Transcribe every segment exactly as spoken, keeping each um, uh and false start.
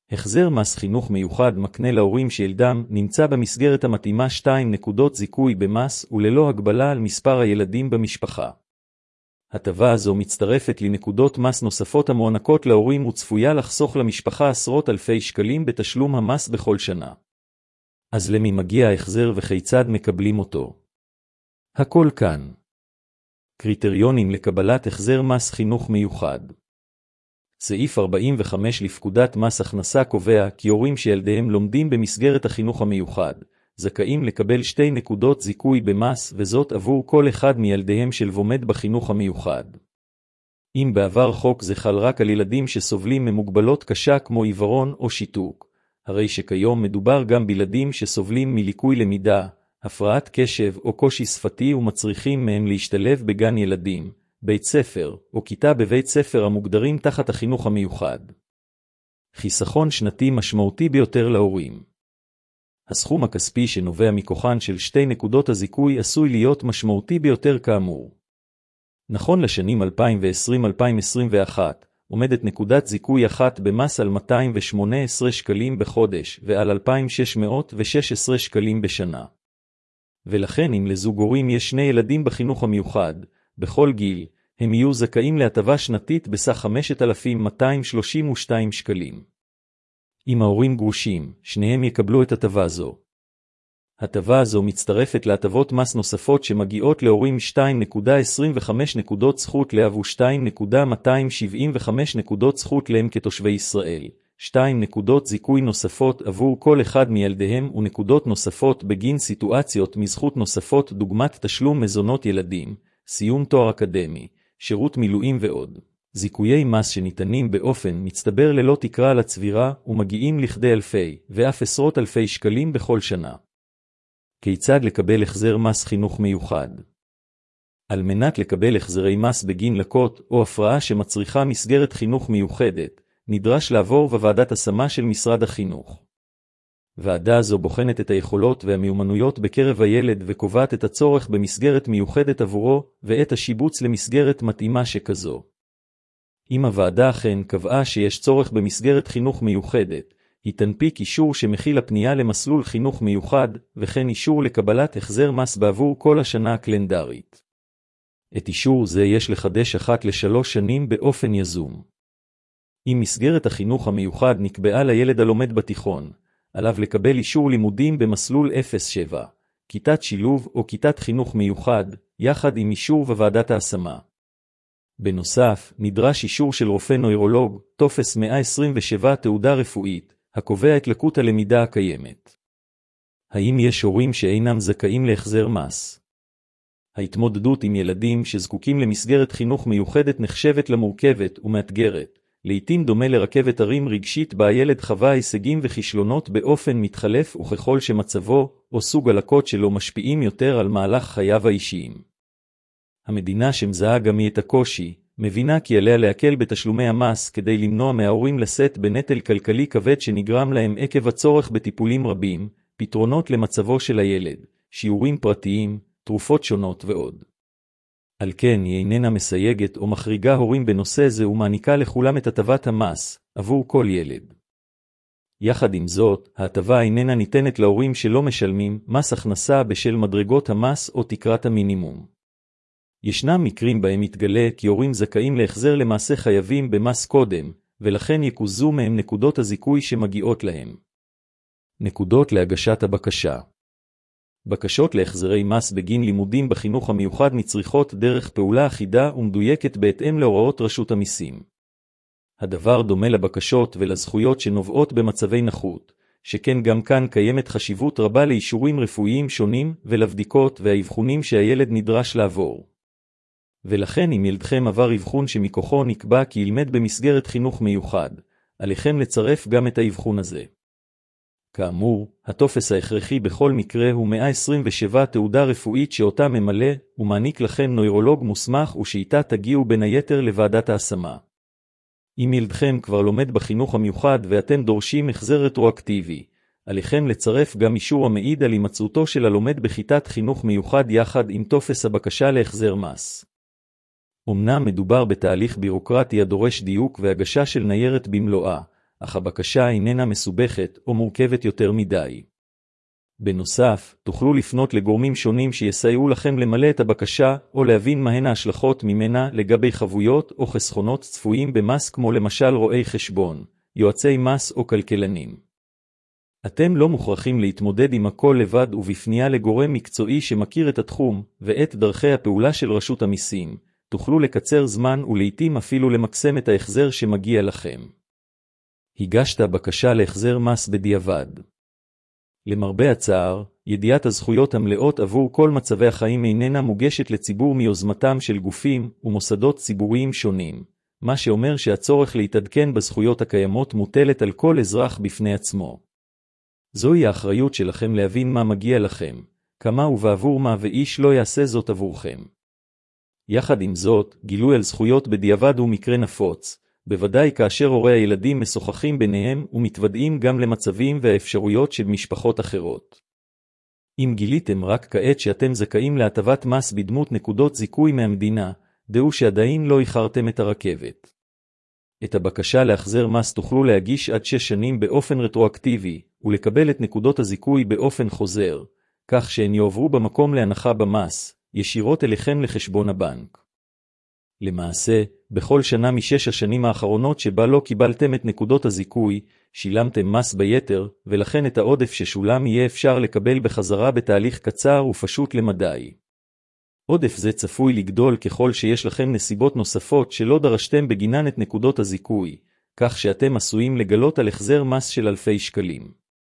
החזר מס חינוך מיוחד מקנה להורים שילדם נמצא במסגרת המתאימה שתיים נקודות זיכוי במס וללא הגבלה על מספר הילדים במשפחה. הטבה הזו מצטרפת לנקודות מס נוספות המוענקות להורים וצפויה לחסוך למשפחה עשרות אלפי שקלים בתשלום המס בכל שנה. אז למי מגיע ההחזר וכיצד מקבלים אותו? הכל כאן. קריטריונים לקבלת החזר מס חינוך מיוחד. סעיף ארבעים וחמש לפקודת מס הכנסה קובע כי הורים שילדיהם לומדים במסגרת החינוך המיוחד, זכאים לקבל שתי נקודות זיכוי במס וזאת עבור כל אחד מילדיהם של לומד בחינוך המיוחד. אם בעבר חוק זה חל רק על ילדים שסובלים ממוגבלות קשה כמו עיוורון או שיתוק, הרי שכיום מדובר גם בילדים שסובלים מליקוי למידה, הפרעת קשב או קושי שפתי ומצריכים מהם להשתלב בגן ילדים, בית ספר או כיתה בבית ספר המוגדרים תחת החינוך המיוחד. חיסכון שנתי משמעותי ביותר להורים. הסכום הכספי שנובע מכוחן של שתי נקודות הזיכוי עשוי להיות משמעותי ביותר כאמור. נכון לשנים אלפיים ועשרים עד אלפיים עשרים ואחת, עומדת נקודת זיכוי אחת במס על מאתיים ושמונה עשרה שקלים בחודש ועל אלפיים שש מאות ושש עשרה שקלים בשנה. ולכן אם לזוג הורים יש שני ילדים בחינוך המיוחד, בכל גיל, הם יהיו זכאים להטבה שנתית בסך חמשת אלפים מאתיים שלושים ושתיים שקלים. אם ההורים גרושים, שניהם יקבלו את הטבה זו. הטבה זו מצטרפת להטבות מס נוספות שמגיעות להורים שתיים נקודה עשרים וחמש נקודות זכות לאב ו-שתיים נקודה מאתיים שבעים וחמש נקודות זכות להם כתושבי ישראל, שתיים נקודות זיכוי נוספות עבור כל אחד מילדיהם ונקודות נוספות בגין סיטואציות מזכות נוספות דוגמת תשלום מזונות ילדים, סיום תואר אקדמי, שירות מילואים ועוד. זיכויי מס שניתנים באופן מצטבר ללא תקרה על הצבירה ומגיעים לכדי אלפי ואף עשרות אלפי שקלים בכל שנה. כיצד לקבל החזר מס חינוך מיוחד? על מנת לקבל החזרי מס בגין לקות או הפרעה שמצריכה מסגרת חינוך מיוחדת, נדרש לעבור בוועדת השמה של משרד החינוך. ועדה זו בוחנת את היכולות והמיומנויות בקרב הילד וקובעת את הצורך במסגרת מיוחדת עבורו ואת השיבוץ למסגרת מתאימה שכזו. אם הוועדה אכן קבעה שיש צורך במסגרת חינוך מיוחדת, היא תנפיק אישור שמכיל הפנייה למסלול חינוך מיוחד, וכן אישור לקבלת החזר מס בעבור כל השנה הקלנדרית. את אישור זה יש לחדש אחת לשלוש שנים באופן יזום. אם מסגרת החינוך המיוחד נקבעה לילד הלומד בתיכון, עליו לקבל אישור לימודים במסלול אפס שבע, כיתת שילוב או כיתת חינוך מיוחד, יחד עם אישור בוועדת ההשמה. בנוסף, נדרש אישור של רופא נוירולוג, טופס מאה עשרים ושבע תעודה רפואית, הקובע את לקות הלמידה הקיימת. האם יש הורים שאינם זכאים להחזר מס? ההתמודדות עם ילדים שזקוקים למסגרת חינוך מיוחדת נחשבת למורכבת ומאתגרת, לעתים דומה לרכבת הרים רגשית בה הילד חווה הישגים וכישלונות באופן מתחלף וככל שמצבו או סוג הלקות שלו משפיעים יותר על מהלך חייו האישיים. המדינה שמזהה גם את הקושי, מבינה כי עליה להקל בתשלומי המס כדי למנוע מההורים לשאת בנטל כלכלי כבד שנגרם להם עקב הצורך בטיפולים רבים, פתרונות למצבו של הילד, שיעורים פרטיים, תרופות שונות ועוד. על כן היא איננה מסייגת או מחריגה הורים בנושא זה ומעניקה לכולם את הטבת המס, עבור כל ילד. יחד עם זאת, ההטבה איננה ניתנת להורים שלא משלמים מס הכנסה בשל מדרגות המס או תקרת המינימום. ישנם מקרים בהם מתגלה כי הורים זכאים להחזר למעשה חייבים במס קודם, ולכן יקוזזו מהם נקודות הזיכוי שמגיעות להם. נקודות להגשת הבקשה. בקשות להחזרי מס בגין לימודים בחינוך המיוחד מצריכות דרך פעולה אחידה ומדויקת בהתאם להוראות רשות המיסים. הדבר דומה לבקשות ולזכויות שנובעות במצבי נכות, שכן גם כאן קיימת חשיבות רבה לאישורים רפואיים שונים ולבדיקות והאבחונים שהילד נדרש לעבור. ולכן אם ילדכם עבר אבחון שמכוחו נקבע כי ילמד במסגרת חינוך מיוחד, עליכם לצרף גם את האבחון הזה. כאמור, הטופס ההכרחי בכל מקרה הוא מאה עשרים ושבע תעודה רפואית שאותה ממלא ומעניק לכם נוירולוג מוסמך ושאיתה תגיעו בין היתר לוועדת ההשמה. אם ילדכם כבר לומד בחינוך המיוחד ואתם דורשים החזר רטרואקטיבי, עליכם לצרף גם אישור המעיד על הימצאותו של הלומד בכיתת חינוך מיוחד יחד עם טופס הבקשה להחזר מס. אמנם מדובר בתהליך בירוקרטי הדורש דיוק והגשה של ניירת במלואה, אך הבקשה איננה מסובכת או מורכבת יותר מדי. בנוסף, תוכלו לפנות לגורמים שונים שיסייעו לכם למלא את הבקשה או להבין מהן ההשלכות ממנה לגבי חבויות או חסכונות צפויים במס, כמו למשל רואי חשבון, יועצי מס או כלכלנים. אתם לא מוכרחים להתמודד עם הכל לבד, ובפנייה לגורם מקצועי שמכיר את התחום ואת דרכי הפעולה של רשות המיסים, תוכלו לקצר זמן ולעיתים אפילו למקסם את ההחזר שמגיע לכם. הגשת בקשה להחזר מס בדיעבד. למרבה הצער, ידיעת הזכויות המלאות עבור כל מצבי החיים איננה מוגשת לציבור מיוזמתם של גופים ומוסדות ציבוריים שונים, מה שאומר שהצורך להתעדכן בזכויות הקיימות מוטלת על כל אזרח בפני עצמו. זוהי האחריות שלכם להבין מה מגיע לכם, כמה ובעבור מה, ואיש לא יעשה זאת עבורכם. יחד עם זאת, גילוי על זכויות בדיעבד הוא מקרה נפוץ, בוודאי כאשר הורי הילדים משוחחים ביניהם ומתוודעים גם למצבים והאפשרויות של משפחות אחרות. אם גיליתם רק כעת שאתם זכאים להטבת מס בדמות נקודות זיכוי מהמדינה, דעו שעדיין לא איחרתם את הרכבת. את הבקשה להחזר מס תוכלו להגיש עד שש שנים באופן רטרואקטיבי, ולקבל את נקודות הזיכוי באופן חוזר, כך שהן יועברו במקום להנחה במס, ישירות אליכם לחשבון הבנק. למעשה, בכל שנה משש השנים האחרונות שבה לא קיבלתם את נקודות הזיכוי, שילמתם מס ביתר, ולכן את העודף ששולם יהיה אפשר לקבל בחזרה בתהליך קצר ופשוט למדי. עודף זה צפוי לגדול ככל שיש לכם נסיבות נוספות שלא דרשתם בגינן את נקודות הזיכוי, כך שאתם עשויים לגלות על החזר מס של אלפי שקלים.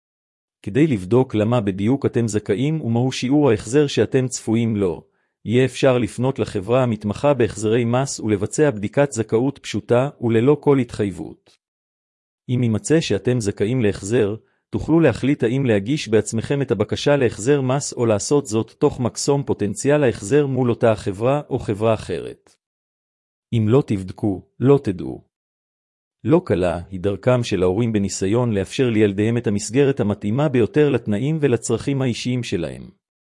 כדי לבדוק למה בדיוק אתם זכאים ומהו שיעור ההחזר שאתם צפויים לו, יהיה אפשר לפנות לחברה המתמחה בהחזרי מס ולבצע בדיקת זכאות פשוטה וללא כל התחייבות. אם יימצא שאתם זכאים להחזר, תוכלו להחליט האם להגיש בעצמכם את הבקשה להחזר מס או לעשות זאת תוך מקסום פוטנציאל ההחזר מול אותה חברה או חברה אחרת. אם לא תבדקו, לא תדעו. לא קלה היא דרכם של ההורים בניסיון לאפשר לילדיהם את המסגרת המתאימה ביותר לתנאים ולצרכים האישיים שלהם.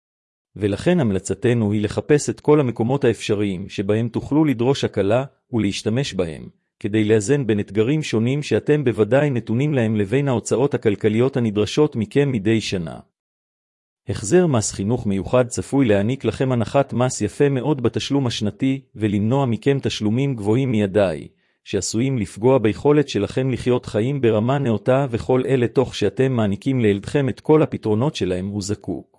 ולכן המלצתנו היא לחפש את כל המקומות האפשריים שבהם תוכלו לדרוש הקלה ולהשתמש בהם, כדי לאזן בין אתגרים שונים שאתם בוודאי נתונים להם לבין ההוצאות הכלכליות הנדרשות מכם מדי שנה. החזר מס חינוך מיוחד צפוי להעניק לכם הנחת מס יפה מאוד בתשלום השנתי ולמנוע מכם תשלומים גבוהים מידי, שעשויים לפגוע ביכולת שלכם לחיות חיים ברמה נאותה, וכל אלה תוך שאתם מעניקים לילדכם את כל הפתרונות שלהם הוא זקוק.